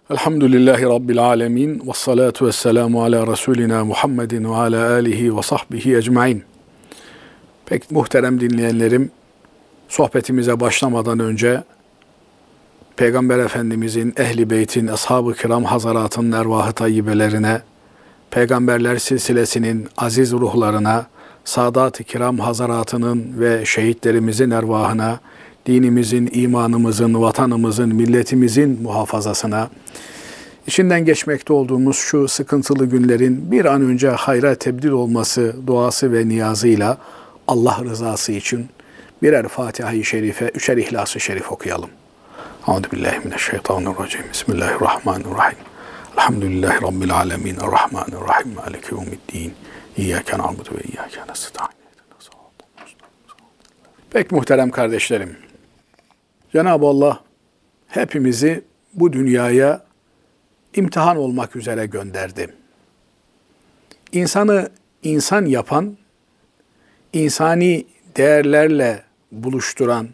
Elhamdülillahi Rabbil alemin. Ve salatu ve selamu ala Resulina Muhammedin ve ala alihi ve sahbihi ecmain. Pek muhterem dinleyenlerim, sohbetimize başlamadan önce Peygamber Efendimizin, Ehl-i Beyt'in, Ashab-ı Kiram Hazarat'ın ervah-ı tayyibelerine, Peygamberler silsilesinin aziz ruhlarına, Sadat-ı Kiram Hazaratının ve şehitlerimizin ervahına, dinimizin, imanımızın, vatanımızın, milletimizin muhafazasına, içinden geçmekte olduğumuz şu sıkıntılı günlerin bir an önce hayra tebdil olması duası ve niyazıyla Allah rızası için birer Fatiha-i Şerife, üçer İhlas-ı Şerif okuyalım. Euzubillahimineşşeytanirracim. Bismillahirrahmanirrahim. Elhamdülillahi Rabbil alemin. Errahmanirrahim. Maliki yevmiddin. İyyâke na'budu ve iyyâke nestaîn. Pek muhterem kardeşlerim, Cenab-ı Allah hepimizi bu dünyaya imtihan olmak üzere gönderdi. İnsanı insan yapan, insani değerlerle buluşturan,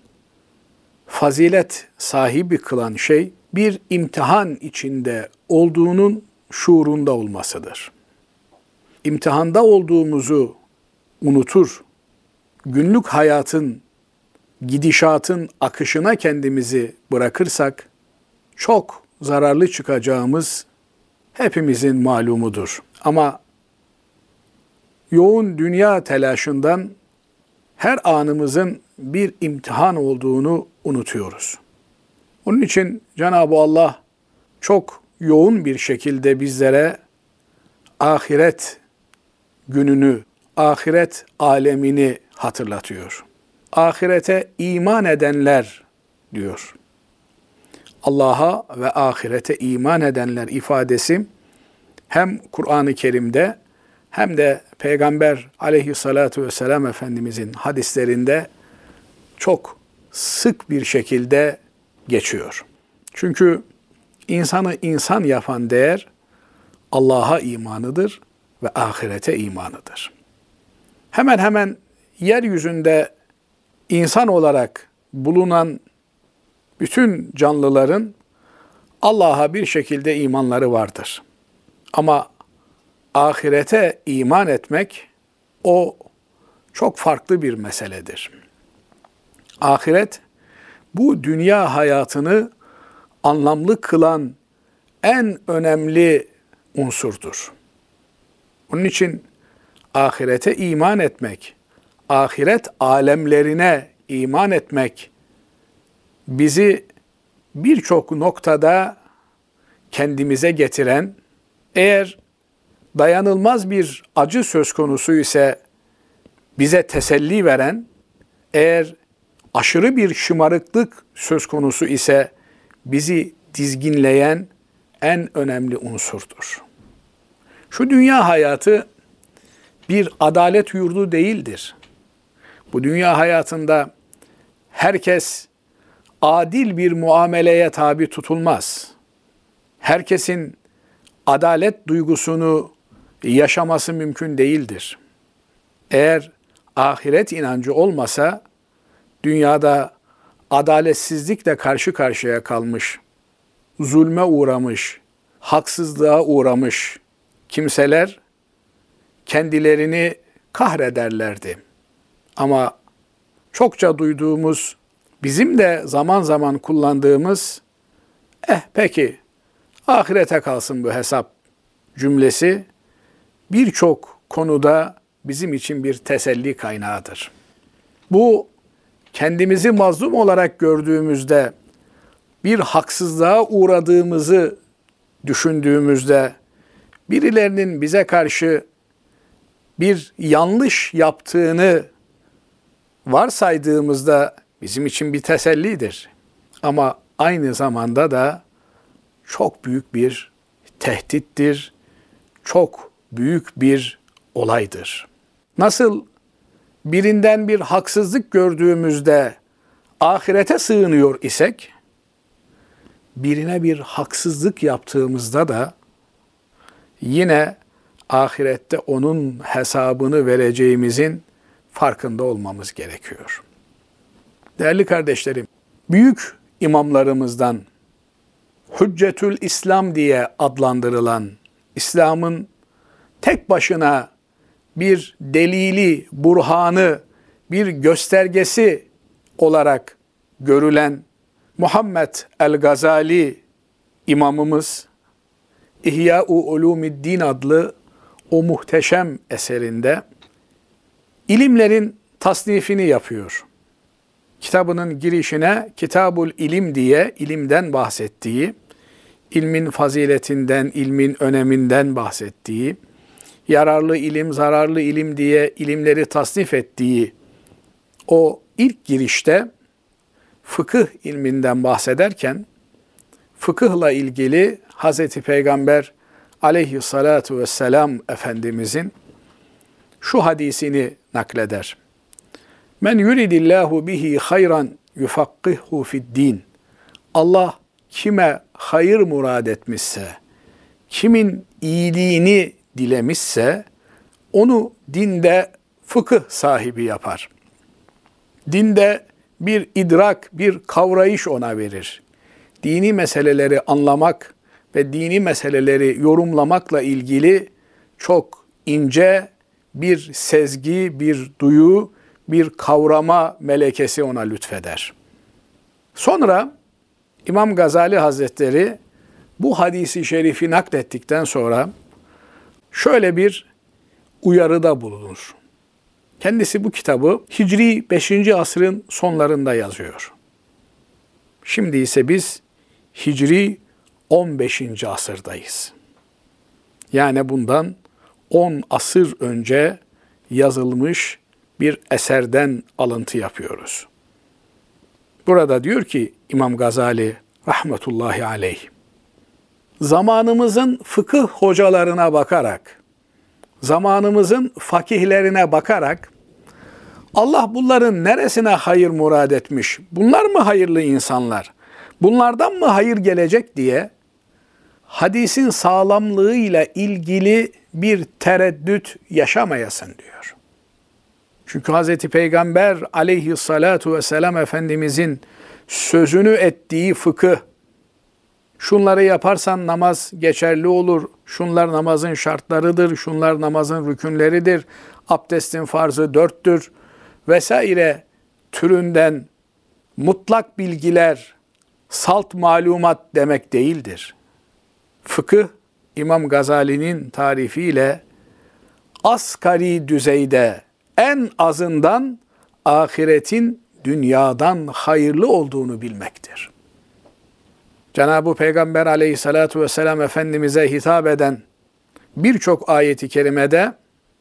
fazilet sahibi kılan şey bir imtihan içinde olduğunun şuurunda olmasıdır. İmtihanda olduğumuzu unutur, günlük hayatın, gidişatın akışına kendimizi bırakırsak çok zararlı çıkacağımız hepimizin malumudur. Ama yoğun dünya telaşından her anımızın bir imtihan olduğunu unutuyoruz. Onun için Cenab-ı Allah çok yoğun bir şekilde bizlere ahiret gününü, ahiret alemini hatırlatıyor. Ahirete iman edenler diyor. Allah'a ve ahirete iman edenler ifadesi hem Kur'an-ı Kerim'de hem de Peygamber aleyhissalatu vesselam Efendimizin hadislerinde çok sık bir şekilde geçiyor. Çünkü insanı insan yapan değer Allah'a imanıdır ve ahirete imanıdır. Hemen hemen yeryüzünde insan olarak bulunan bütün canlıların Allah'a bir şekilde imanları vardır. Ama ahirete iman etmek o çok farklı bir meseledir. Ahiret bu dünya hayatını anlamlı kılan en önemli unsurdur. Onun için ahirete iman etmek, ahiret alemlerine iman etmek bizi birçok noktada kendimize getiren, eğer dayanılmaz bir acı söz konusu ise bize teselli veren, eğer aşırı bir şımarıklık söz konusu ise bizi dizginleyen en önemli unsurdur. Şu dünya hayatı bir adalet yurdu değildir. Bu dünya hayatında herkes adil bir muameleye tabi tutulmaz. Herkesin adalet duygusunu yaşaması mümkün değildir. Eğer ahiret inancı olmasa, dünyada adaletsizlikle karşı karşıya kalmış, zulme uğramış, haksızlığa uğramış kimseler kendilerini kahrederlerdi. Ama çokça duyduğumuz, bizim de zaman zaman kullandığımız, peki ahirete kalsın bu hesap cümlesi birçok konuda bizim için bir teselli kaynağıdır. Bu kendimizi mazlum olarak gördüğümüzde, bir haksızlığa uğradığımızı düşündüğümüzde, birilerinin bize karşı bir yanlış yaptığını varsaydığımızda bizim için bir tesellidir. Ama aynı zamanda da çok büyük bir tehdittir, çok büyük bir olaydır. Nasıl birinden bir haksızlık gördüğümüzde ahirete sığınıyor isek, birine bir haksızlık yaptığımızda da yine ahirette onun hesabını vereceğimizin farkında olmamız gerekiyor. Değerli kardeşlerim, büyük imamlarımızdan Hüccetül İslam diye adlandırılan, İslam'ın tek başına bir delili, burhanı, bir göstergesi olarak görülen Muhammed el-Gazali imamımız İhya-u Ulûmiddin adlı o muhteşem eserinde ilimlerin tasnifini yapıyor. Kitabının girişine Kitabul İlim diye ilimden bahsettiği, ilmin faziletinden, ilmin öneminden bahsettiği, yararlı ilim, zararlı ilim diye ilimleri tasnif ettiği o ilk girişte fıkıh ilminden bahsederken fıkıhla ilgili Hz. Peygamber aleyhissalatu vesselam Efendimizin şu hadisini nakleder. Men yuridillahu bihi hayran yufakkihhu fi'd-din. Allah kime hayır murad etmişse, kimin iyiliğini dilemişse onu dinde fıkıh sahibi yapar. Dinde bir idrak, bir kavrayış ona verir. Dini meseleleri anlamak ve dini meseleleri yorumlamakla ilgili çok ince bir sezgi, bir duyu, bir kavrama melekesi ona lütfeder. Sonra İmam Gazali Hazretleri bu hadisi şerifi naklettikten sonra şöyle bir uyarıda bulunur. Kendisi bu kitabı Hicri 5. asrın sonlarında yazıyor. Şimdi ise biz Hicri 15. asırdayız. Yani bundan 10 asır önce yazılmış bir eserden alıntı yapıyoruz. Burada diyor ki İmam Gazali rahmetullahi aleyh, zamanımızın fıkıh hocalarına bakarak, zamanımızın fakihlerine bakarak, Allah bunların neresine hayır murad etmiş, bunlar mı hayırlı insanlar, bunlardan mı hayır gelecek diye hadisin sağlamlığıyla ilgili bir tereddüt yaşamayasın diyor. Çünkü Hz. Peygamber aleyhissalatu vesselam Efendimizin sözünü ettiği fıkıh, şunları yaparsan namaz geçerli olur, şunlar namazın şartlarıdır, şunlar namazın rükünleridir, abdestin farzı 4'tür vesaire türünden mutlak bilgiler, salt malumat demek değildir. Fıkıh, İmam Gazali'nin tarifiyle asgari düzeyde en azından ahiretin dünyadan hayırlı olduğunu bilmektir. Cenab-ı Peygamber aleyhissalatu vesselam Efendimiz'e hitap eden birçok ayeti kerimede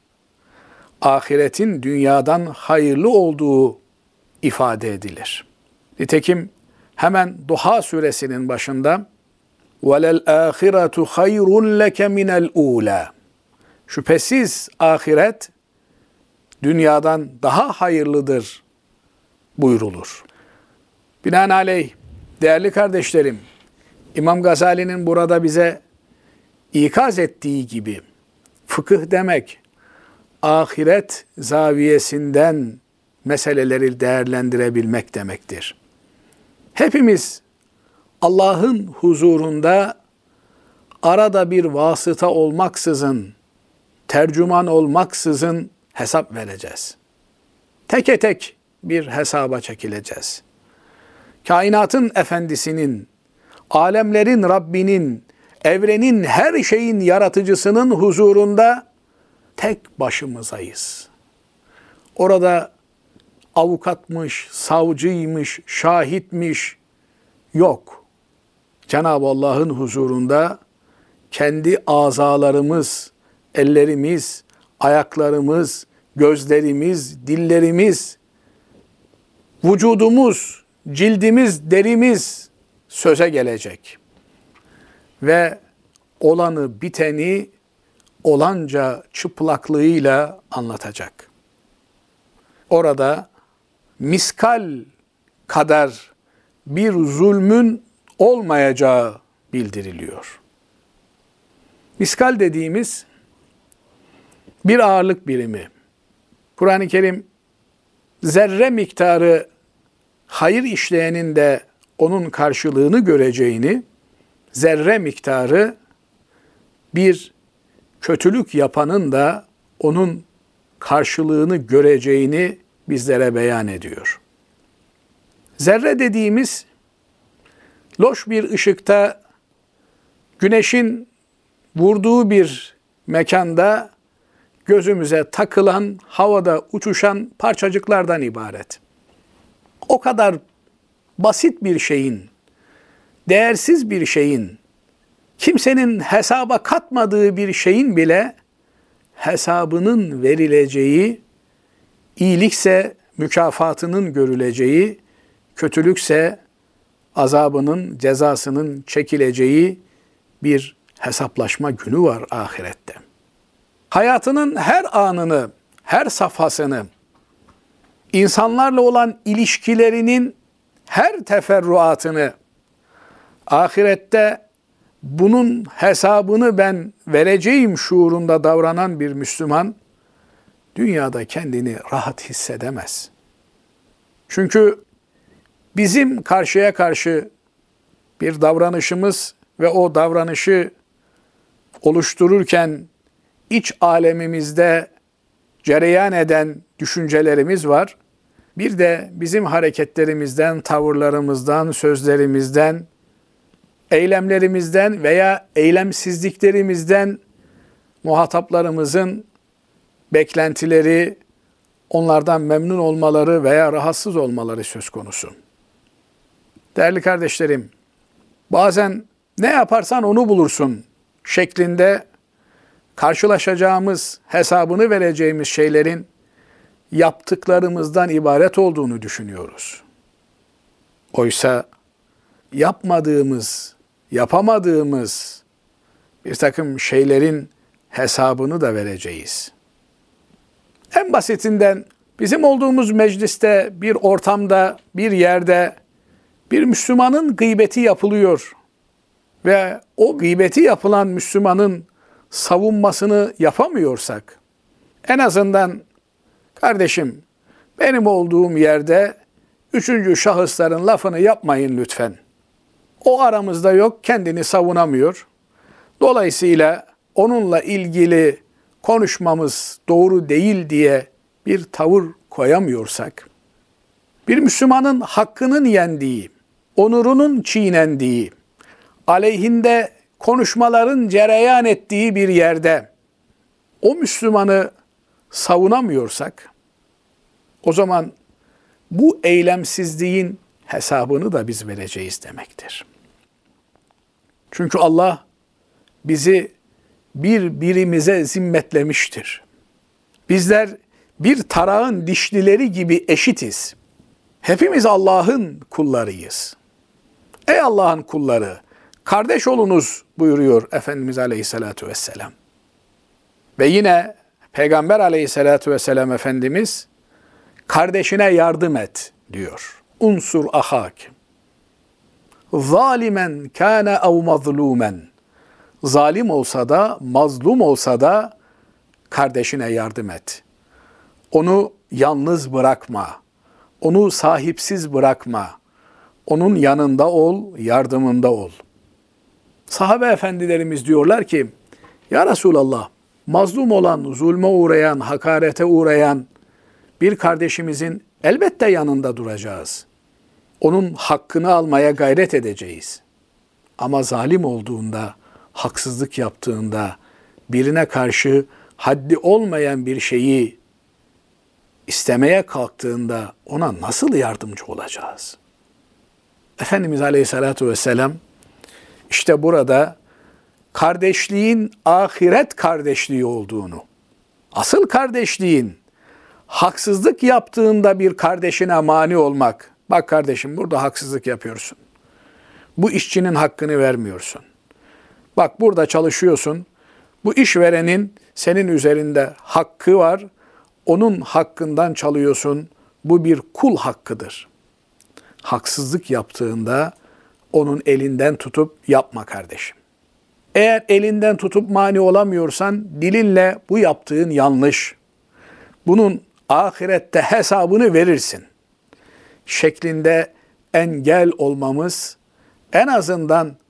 ahiretin dünyadan hayırlı olduğu ifade edilir. Nitekim hemen Duha suresinin başında وَلَلْآخِرَةُ خَيْرٌ لَكَ مِنَ الْاُولَى Şüphesiz ahiret dünyadan daha hayırlıdır buyrulur. Binaenaleyh değerli kardeşlerim, İmam Gazali'nin burada bize ikaz ettiği gibi fıkıh demek ahiret zaviyesinden meseleleri değerlendirebilmek demektir. Hepimiz Allah'ın huzurunda arada bir vasıta olmaksızın, tercüman olmaksızın hesap vereceğiz. Teke tek bir hesaba çekileceğiz. Kainatın efendisinin, alemlerin Rabbinin, evrenin her şeyin yaratıcısının huzurunda tek başımızayız. Orada avukatmış, savcıymış, şahitmiş yok. Cenab-ı Allah'ın huzurunda kendi azalarımız, ellerimiz, ayaklarımız, gözlerimiz, dillerimiz, vücudumuz, cildimiz, derimiz söze gelecek. Ve olanı biteni olanca çıplaklığıyla anlatacak. Orada miskal kadar bir zulmün olmayacağı bildiriliyor. Miskal dediğimiz bir ağırlık birimi. Kur'an-ı Kerim zerre miktarı hayır işleyenin de onun karşılığını göreceğini, zerre miktarı bir kötülük yapanın da onun karşılığını göreceğini bizlere beyan ediyor. Zerre dediğimiz loş bir ışıkta güneşin vurduğu bir mekanda gözümüze takılan, havada uçuşan parçacıklardan ibaret. O kadar basit bir şeyin, değersiz bir şeyin, kimsenin hesaba katmadığı bir şeyin bile hesabının verileceği, iyilikse mükafatının görüleceği, kötülükse azabının, cezasının çekileceği bir hesaplaşma günü var ahirette. Hayatının her anını, her safhasını, insanlarla olan ilişkilerinin her teferruatını, ahirette bunun hesabını ben vereceğim şuurunda davranan bir Müslüman, dünyada kendini rahat hissedemez. Çünkü bizim karşıya karşı bir davranışımız ve o davranışı oluştururken iç alemimizde cereyan eden düşüncelerimiz var. Bir de bizim hareketlerimizden, tavırlarımızdan, sözlerimizden, eylemlerimizden veya eylemsizliklerimizden muhataplarımızın beklentileri, onlardan memnun olmaları veya rahatsız olmaları söz konusu. Değerli kardeşlerim, bazen ne yaparsan onu bulursun şeklinde karşılaşacağımız, hesabını vereceğimiz şeylerin yaptıklarımızdan ibaret olduğunu düşünüyoruz. Oysa yapmadığımız, yapamadığımız bir takım şeylerin hesabını da vereceğiz. En basitinden bizim olduğumuz mecliste, bir ortamda, bir yerde bir Müslümanın gıybeti yapılıyor ve o gıybeti yapılan Müslümanın savunmasını yapamıyorsak, en azından kardeşim benim olduğum yerde üçüncü şahısların lafını yapmayın lütfen. O aramızda yok, kendini savunamıyor. Dolayısıyla onunla ilgili konuşmamız doğru değil diye bir tavır koyamıyorsak, bir Müslümanın hakkının yendiği, onurunun çiğnendiği, aleyhinde konuşmaların cereyan ettiği bir yerde o Müslümanı savunamıyorsak, o zaman bu eylemsizliğin hesabını da biz vereceğiz demektir. Çünkü Allah bizi birbirimize zimmetlemiştir. Bizler bir tarağın dişlileri gibi eşitiz. Hepimiz Allah'ın kullarıyız. Ey Allah'ın kulları, kardeş olunuz buyuruyor Efendimiz Aleyhisselatü Vesselam. Ve yine Peygamber Aleyhisselatü Vesselam Efendimiz, kardeşine yardım et diyor. Unsur ahak. Zalimen kâne ev mazlumen. Zalim olsa da, mazlum olsa da kardeşine yardım et. Onu yalnız bırakma. Onu sahipsiz bırakma. Onun yanında ol, yardımında ol. Sahabe efendilerimiz diyorlar ki, ya Resulallah, mazlum olan, zulme uğrayan, hakarete uğrayan bir kardeşimizin elbette yanında duracağız. Onun hakkını almaya gayret edeceğiz. Ama zalim olduğunda, haksızlık yaptığında, birine karşı haddi olmayan bir şeyi istemeye kalktığında ona nasıl yardımcı olacağız? Efendimiz Aleyhisselatü Vesselam işte burada kardeşliğin ahiret kardeşliği olduğunu, asıl kardeşliğin haksızlık yaptığında bir kardeşine mani olmak, bak kardeşim burada haksızlık yapıyorsun, bu işçinin hakkını vermiyorsun, bak burada çalışıyorsun, bu işverenin senin üzerinde hakkı var, onun hakkından çalıyorsun, bu bir kul hakkıdır. Haksızlık yaptığında onun elinden tutup yapma kardeşim. Eğer elinden tutup mani olamıyorsan dilinle bu yaptığın yanlış. Bunun ahirette hesabını verirsin. Şeklinde engel olmamız en azından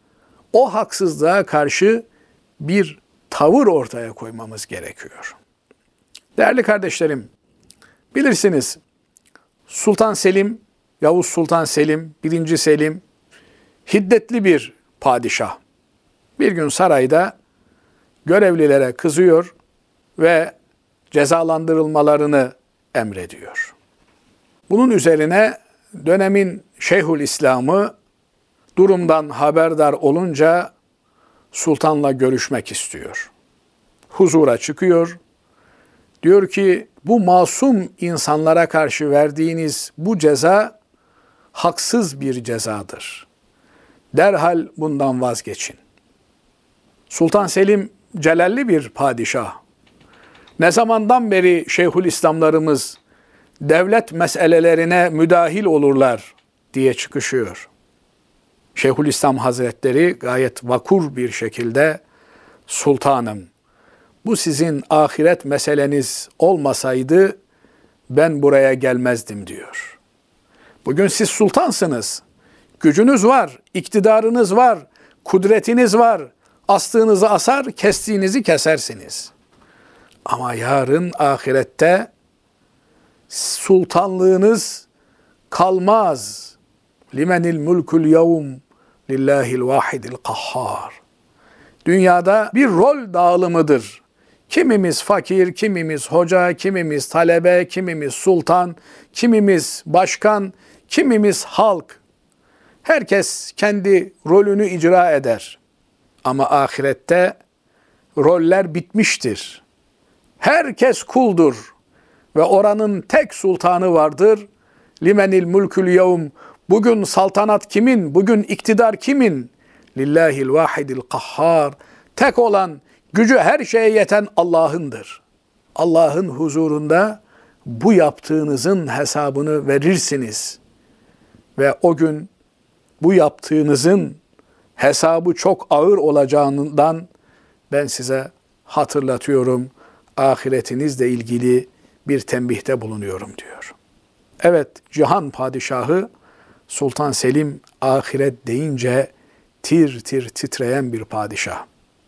o haksızlığa karşı bir tavır ortaya koymamız gerekiyor. Değerli kardeşlerim, bilirsiniz Sultan Selim, Yavuz Sultan Selim, 1. Selim hiddetli bir padişah. Bir gün sarayda görevlilere kızıyor ve cezalandırılmalarını emrediyor. Bunun üzerine dönemin Şeyhülislam'ı durumdan haberdar olunca sultanla görüşmek istiyor. Huzura çıkıyor. Diyor ki bu masum insanlara karşı verdiğiniz bu ceza haksız bir cezadır. Derhal bundan vazgeçin. Sultan Selim celalli bir padişah. Ne zamandan beri Şeyhülislamlarımız devlet meselelerine müdahil olurlar diye çıkışıyor. Şeyhülislam Hazretleri gayet vakur bir şekilde sultanım, bu sizin ahiret meseleniz olmasaydı ben buraya gelmezdim diyor. Bugün siz sultansınız. Gücünüz var, iktidarınız var, kudretiniz var. Astığınızı asar, kestiğinizi kesersiniz. Ama yarın ahirette sultanlığınız kalmaz. Limenil mulkul yevm lillahil vahidil kahhar. Dünyada bir rol dağılımıdır. Kimimiz fakir, kimimiz hoca, kimimiz talebe, kimimiz sultan, kimimiz başkan, kimimiz halk. Herkes kendi rolünü icra eder. Ama ahirette roller bitmiştir. Herkes kuldur ve oranın tek sultanı vardır. Limenil mulkul yevm. Bugün saltanat kimin? Bugün iktidar kimin? Lillahil vahidil kahhar. Tek olan, gücü her şeye yeten Allah'ındır. Allah'ın huzurunda bu yaptığınızın hesabını verirsiniz. Ve o gün bu yaptığınızın hesabı çok ağır olacağından ben size hatırlatıyorum. Ahiretinizle ilgili bir tembihte bulunuyorum diyor. Evet, cihan padişahı Sultan Selim ahiret deyince tir tir titreyen bir padişah.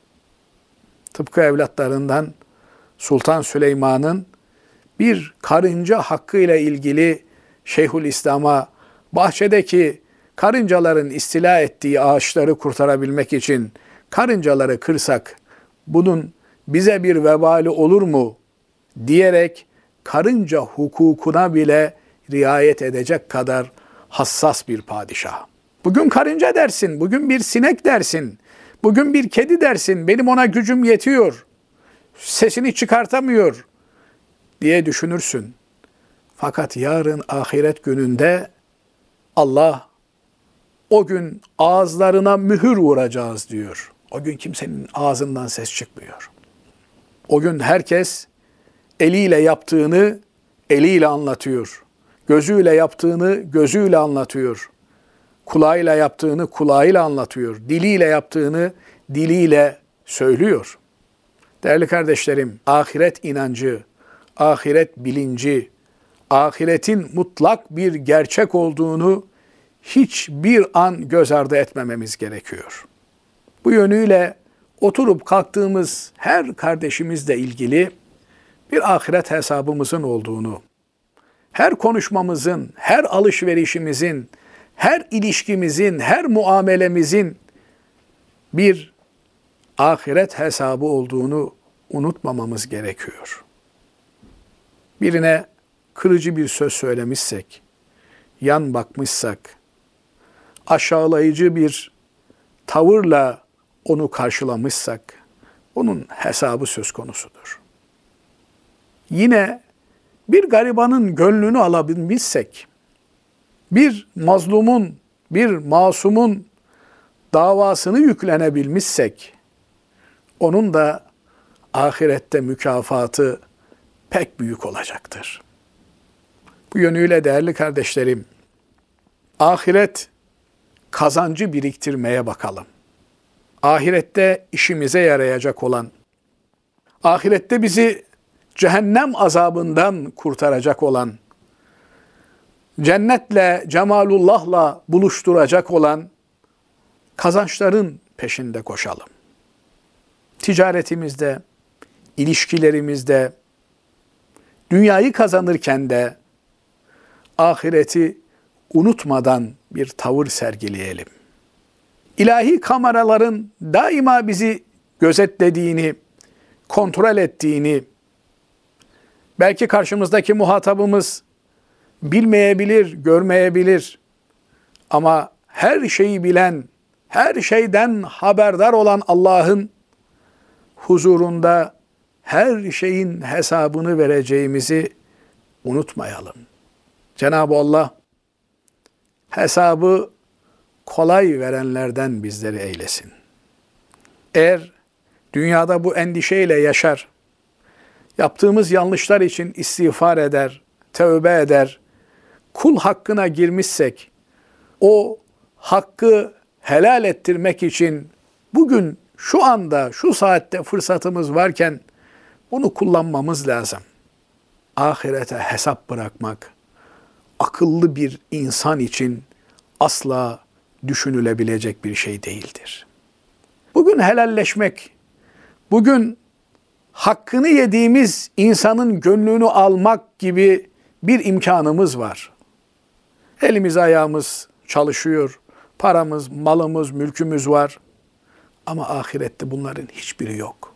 Tıpkı evlatlarından Sultan Süleyman'ın bir karınca hakkıyla ilgili Şeyhülislam'a bahçedeki karıncaların istila ettiği ağaçları kurtarabilmek için karıncaları kırsak bunun bize bir vebali olur mu diyerek karınca hukukuna bile riayet edecek kadar hassas bir padişah. Bugün karınca dersin, bugün bir sinek dersin, bugün bir kedi dersin, benim ona gücüm yetiyor, sesini çıkartamıyor diye düşünürsün. Fakat yarın ahiret gününde Allah o gün ağızlarına mühür vuracağız diyor. O gün kimsenin ağzından ses çıkmıyor. O gün herkes eliyle yaptığını eliyle anlatıyor. Gözüyle yaptığını gözüyle anlatıyor. Kulağıyla yaptığını kulağıyla anlatıyor. Diliyle yaptığını diliyle söylüyor. Değerli kardeşlerim, ahiret inancı, ahiret bilinci, ahiretin mutlak bir gerçek olduğunu hiçbir an göz ardı etmememiz gerekiyor. Bu yönüyle oturup kalktığımız her kardeşimizle ilgili bir ahiret hesabımızın olduğunu, her konuşmamızın, her alışverişimizin, her ilişkimizin, her muamelemizin bir ahiret hesabı olduğunu unutmamamız gerekiyor. Birine kırıcı bir söz söylemişsek, yan bakmışsak, aşağılayıcı bir tavırla onu karşılamışsak, onun hesabı söz konusudur. Yine bir garibanın gönlünü alabilmişsek, bir mazlumun, bir masumun davasını yüklenebilmişsek, onun da ahirette mükafatı pek büyük olacaktır. Bu yönüyle değerli kardeşlerim, ahiret kazancı biriktirmeye bakalım. Ahirette işimize yarayacak olan, ahirette bizi cehennem azabından kurtaracak olan, cennetle, cemalullah'la buluşturacak olan kazançların peşinde koşalım. Ticaretimizde, ilişkilerimizde, dünyayı kazanırken de ahireti unutmadan bir tavır sergileyelim. İlahi kameraların daima bizi gözetlediğini, kontrol ettiğini, belki karşımızdaki muhatabımız bilmeyebilir, görmeyebilir ama her şeyi bilen, her şeyden haberdar olan Allah'ın huzurunda her şeyin hesabını vereceğimizi unutmayalım. Cenab-ı Allah hesabı kolay verenlerden bizleri eylesin. Eğer dünyada bu endişeyle yaşar, yaptığımız yanlışlar için istiğfar eder, tövbe eder, kul hakkına girmişsek, o hakkı helal ettirmek için bugün, şu anda, şu saatte fırsatımız varken bunu kullanmamız lazım. Ahirete hesap bırakmak, akıllı bir insan için asla düşünülebilecek bir şey değildir. Bugün helalleşmek, bugün hakkını yediğimiz insanın gönlünü almak gibi bir imkanımız var. Elimiz ayağımız çalışıyor, paramız, malımız, mülkümüz var. Ama ahirette bunların hiçbiri yok.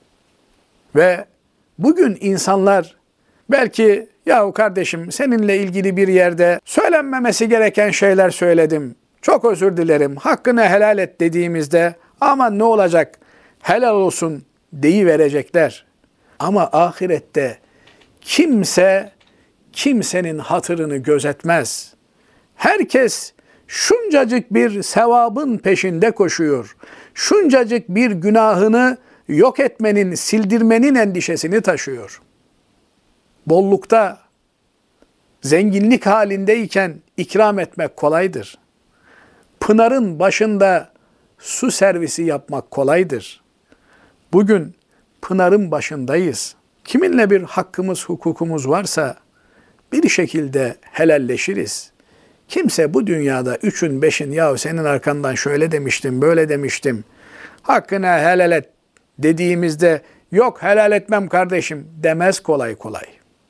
Ve bugün insanlar belki yahu kardeşim seninle ilgili bir yerde söylenmemesi gereken şeyler söyledim. Çok özür dilerim. Hakkını helal et dediğimizde aman ne olacak? Helal olsun deyiverecekler. Ama ahirette kimse kimsenin hatırını gözetmez. Herkes şuncacık bir sevabın peşinde koşuyor. Şuncacık bir günahını yok etmenin, sildirmenin endişesini taşıyor. Bollukta, zenginlik halindeyken ikram etmek kolaydır. Pınarın başında su servisi yapmak kolaydır. Bugün pınarın başındayız. Kiminle bir hakkımız, hukukumuz varsa bir şekilde helalleşiriz. Kimse bu dünyada üçün beşin yahu senin arkandan şöyle demiştim, böyle demiştim, hakkını helal et dediğimizde yok helal etmem kardeşim demez kolay kolay.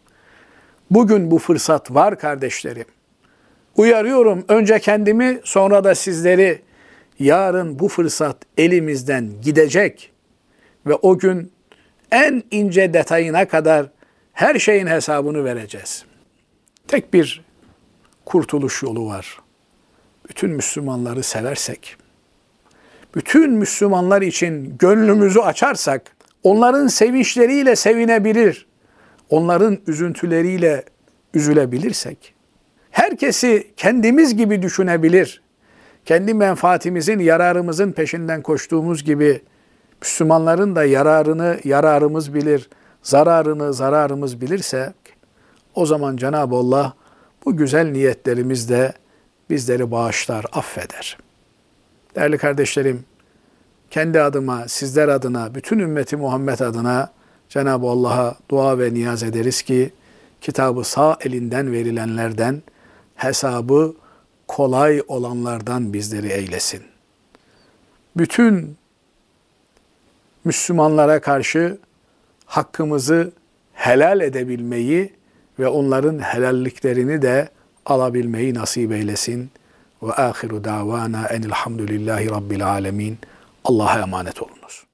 Bugün bu fırsat var kardeşlerim. Uyarıyorum önce kendimi sonra da sizleri. Yarın bu fırsat elimizden gidecek ve o gün en ince detayına kadar her şeyin hesabını vereceğiz. Tek bir kurtuluş yolu var. Bütün Müslümanları seversek, bütün Müslümanlar için gönlümüzü açarsak, onların sevinçleriyle sevinebilir, onların üzüntüleriyle üzülebilirsek, herkesi kendimiz gibi düşünebilir, kendi menfaatimizin, yararımızın peşinden koştuğumuz gibi Müslümanların da yararını yararımız bilir, zararını zararımız bilirsek, o zaman Cenab-ı Allah bu güzel niyetlerimizle bizleri bağışlar, affeder. Değerli kardeşlerim, kendi adıma, sizler adına, bütün ümmeti Muhammed adına Cenab-ı Allah'a dua ve niyaz ederiz ki kitabı sağ elinden verilenlerden, hesabı kolay olanlardan bizleri eylesin. Bütün Müslümanlara karşı hakkımızı helal edebilmeyi ve onların helalliklerini de alabilmeyi nasip eylesin. Ve ahiru davana enilhamdülillahi rabbil alemin. Allah'a emanet olunuz.